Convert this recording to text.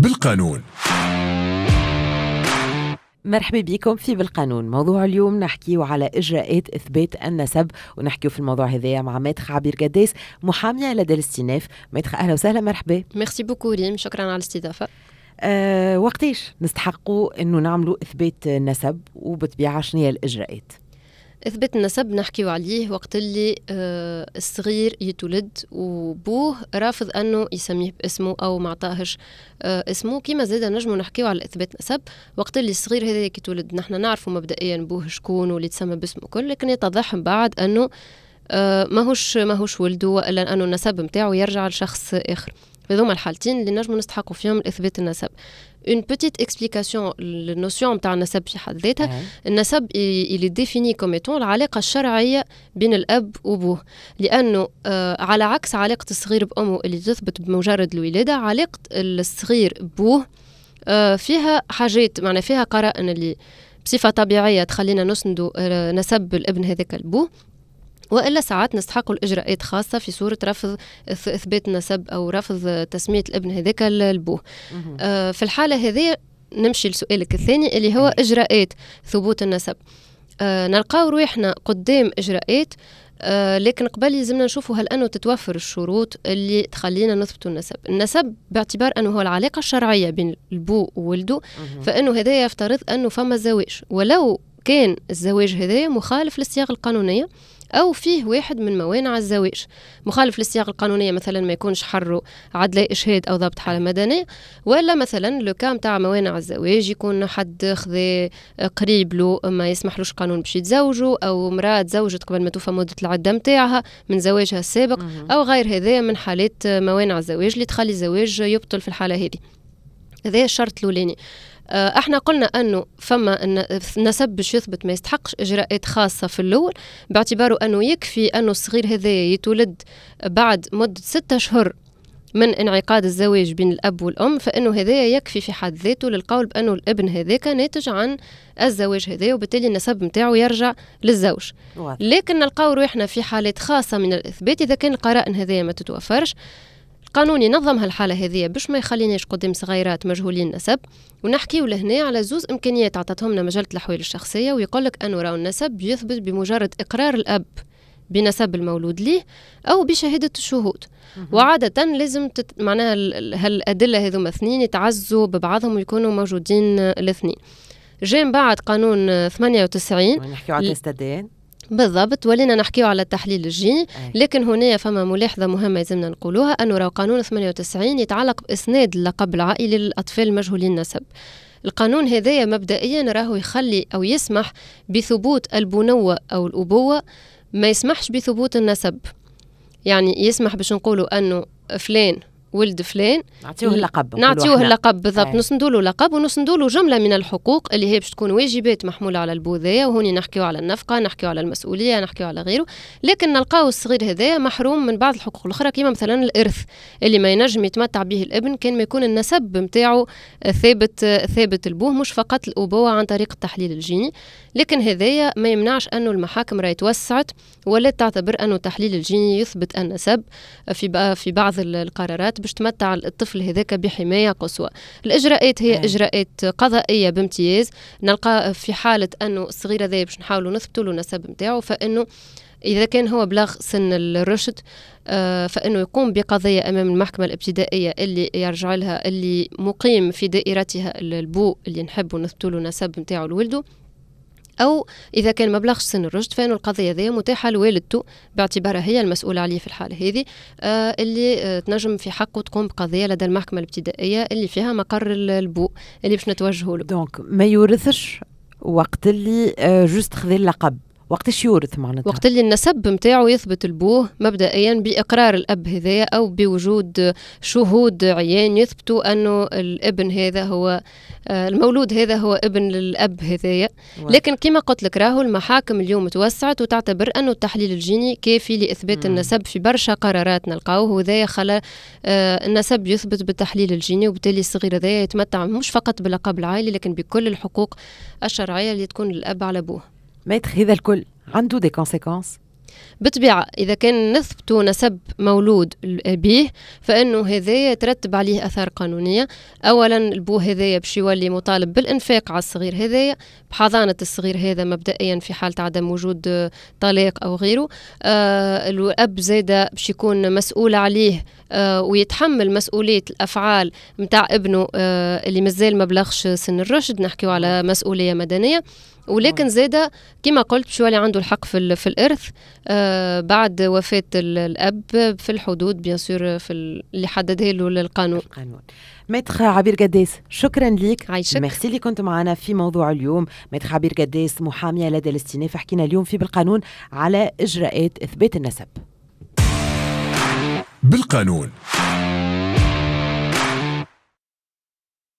بالقانون. مرحبا بكم في بالقانون. موضوع اليوم نحكيه على إجراءات إثبات النسب، ونحكيه في الموضوع هذا مع مدخ عبير قداس، محامية لدى الاستئناف. مدخ أهلا وسهلا، مرحبا. ميرسي بوكو ريم، شكرا على الاستضافة. وقتيش نستحقوا أنه نعملوا إثبات النسب، وبطبيعة شنو هي الإجراءات؟ إثبات النسب نحكيو عليه وقت اللي الصغير يتولد وبوه رافض أنه يسميه باسمه أو معطاهش اسمه. كما زيدا نجمو نحكيو على إثبات نسب وقت اللي الصغير هذا يتولد نحن نعرفه مبدئيا بوه شكون واللي تسمى باسمه كل، لكن يتضح بعد أنه ماهوش ولده، وإلا أنه النسب متاعه يرجع لشخص آخر. في هذوما الحالتين اللي نجمو نستحقوا فيهم إثبات النسب. une petite explication للنوسيون متاع النسب في حد ذاتها. النسب اللي ديفيني كوم ايتون العلاقه الشرعيه بين الاب وابوه، لانه على عكس علاقه الصغير بامه اللي تثبت بمجرد الولاده، علاقه الصغير بابوه فيها حاجات، معناها فيها قرائن اللي بصفه طبيعيه تخلينا نسندوا نسب الابن هذاك لابوه، وإلا ساعات نستحقوا الإجراءات خاصة في صورة رفض إثبات النسب أو رفض تسمية الابن هذاك لأبوه. في الحالة هذه نمشي لسؤالك الثاني اللي هو إجراءات ثبوت النسب. نلقاو روحنا قدام إجراءات، لكن قبل يلزمنا نشوفوا هل أنه تتوفر الشروط اللي تخلينا نثبتوا النسب. النسب باعتبار أنه هو العلاقة الشرعية بين البو وولده، فإنه هذا يفترض أنه فما زواج، ولو كان الزواج هذا مخالف للصياغة القانونية أو فيه واحد من موانع الزواج. مخالف للصياغة القانونية مثلا ما يكونش حره عدل إشهاد أو ضبط حالة مدنية، ولا مثلا لو كان تاع موانع الزواج يكون حد خذ قريب له ما يسمحلوش قانون باش يتزوجوا، أو امرأة تزوجت قبل ما توفى مدة العدة متاعها من زواجها السابق، أو غير هذا من حالات موانع الزواج اللي تخلي الزواج يبطل في الحالة هذه. هذا الشرط الأولاني. احنا قلنا انه فما النسب باش يثبت ما يستحقش اجراءات خاصه في الاول، باعتباره انه يكفي انه الصغير هذا يتولد بعد مده 6 أشهر من انعقاد الزواج بين الاب والام، فانه هذا يكفي في حد ذاته للقول بانه الابن هذاك ناتج عن الزواج هذا، وبالتالي النسب نتاعو يرجع للزوج. لكن نلقاو روحنا في حالات خاصه من الاثبات اذا كان القرائن هذه ما تتوفرش. القانون ينظم هالحالة هذه باش ما يخليناش قدام صغيرات مجهولين النسب. ونحكيو لهنا على زوز إمكانيات عطتهم لنا مجلة الأحوال الشخصية، ويقولك أنه راو النسب يثبت بمجرد إقرار الأب بنسب المولود ليه أو بشهادة الشهود. وعادة لازم معناها هالأدلة هذوما اثنين يتعزوا ببعضهم ويكونوا موجودين الاثنين. جاء بعد قانون 98 نحكيو على تستدين بالضبط، ولينا نحكيو على التحليل الجيني. لكن هنا فما ملاحظة مهمة لازمنا نقولوها، أنه راو قانون 98 يتعلق بإسناد اللقب العائلي للأطفال المجهولين النسب. القانون هذايا مبدئيا راهو يخلي أو يسمح بثبوت البنوة أو الأبوة، ما يسمحش بثبوت النسب. يعني يسمح باش نقولوا أنه فلان ولد فلان نعطيوه اللقب بالضبط، نسندوا له لقب ونسندوا له جمله من الحقوق اللي هي باش تكون واجبات محموله على البوذيه، وهوني نحكيو على النفقه، نحكيو على المسؤوليه، نحكيو على غيره. لكن نلقاو الصغير هذا محروم من بعض الحقوق الاخرى، كما مثلا الارث اللي ما ينجم يتمتع به الابن كان ما يكون النسب نتاعو ثابت البوه، مش فقط الابوه عن طريق التحليل الجيني. لكن هذايا ما يمنعش انه المحاكم راهي توسعت ولا تعتبر انه التحليل الجيني يثبت النسب في بعض القرارات باش تمتع الطفل هذاك بحماية قصوى. الإجراءات هي إجراءات قضائية بامتياز. نلقى في حالة أنه الصغير هذا باش نحاولوا نثبتوا له النسب نتاعو، فإنه إذا كان هو بلغ سن الرشد فإنه يقوم بقضية أمام المحكمة الابتدائية اللي يرجع لها اللي مقيم في دائرتها البو اللي نحبوا نثبتوا له النسب نتاعو لولده، أو إذا كان مبلغ سن الرشد فإنه القضية ذي متاحة لوالدته باعتبارها هي المسؤولة عليه في الحالة هذه، اللي تنجم في حقه تقوم بقضية لدى المحكمة الابتدائية اللي فيها مقر البو اللي باش نتوجهوا له. دونك ما يورثش وقت اللي جست خذ اللقب، وقتاش يورث معناتها؟ وقت اللي النسب متاعه يثبت البوه مبدئيا بإقرار الأب هذا أو بوجود شهود عيان يثبتوا أنه الابن هذا هو المولود هذا هو ابن للأب هذايا. لكن كما قلت لك راهو المحاكم اليوم توسعت وتعتبر أنه التحليل الجيني كافي لإثبات النسب. في برشا قرارات نلقاوه وذايا خلى النسب يثبت بالتحليل الجيني، وبالتالي الصغير هذايا يتمتع مش فقط باللقب العائلي لكن بكل الحقوق الشرعية اللي تكون للأب على أبوه. مايتر هذا الكل عنده دي كونسيكونس؟ بالطبيعة إذا كان نثبت نسب مولود به فإنه هذا يترتب عليه أثار قانونية. أولا البو هذايا باش يولي مطالب بالإنفاق على الصغير هذايا، بحضانة الصغير هذا مبدئيا في حالة عدم وجود طلاق أو غيره. الأب زادا باش يكون مسؤول عليه ويتحمل مسؤولية الأفعال متاع ابنه اللي مازال ما بلغش سن الرشد، نحكيو على مسؤولية مدنية. ولكن زادا كما قلت باش يولي عنده الحق في الإرث بعد وفاة الأب في الحدود بيان سور اللي حددها له القانون. ميتر عبير قداس شكرا لك، عايشك. ميرسي اللي كنت معنا في موضوع اليوم. ميتر عبير قداس محامية لدى الاستئناف، حكينا اليوم في بالقانون على إجراءات إثبات النسب. بالقانون.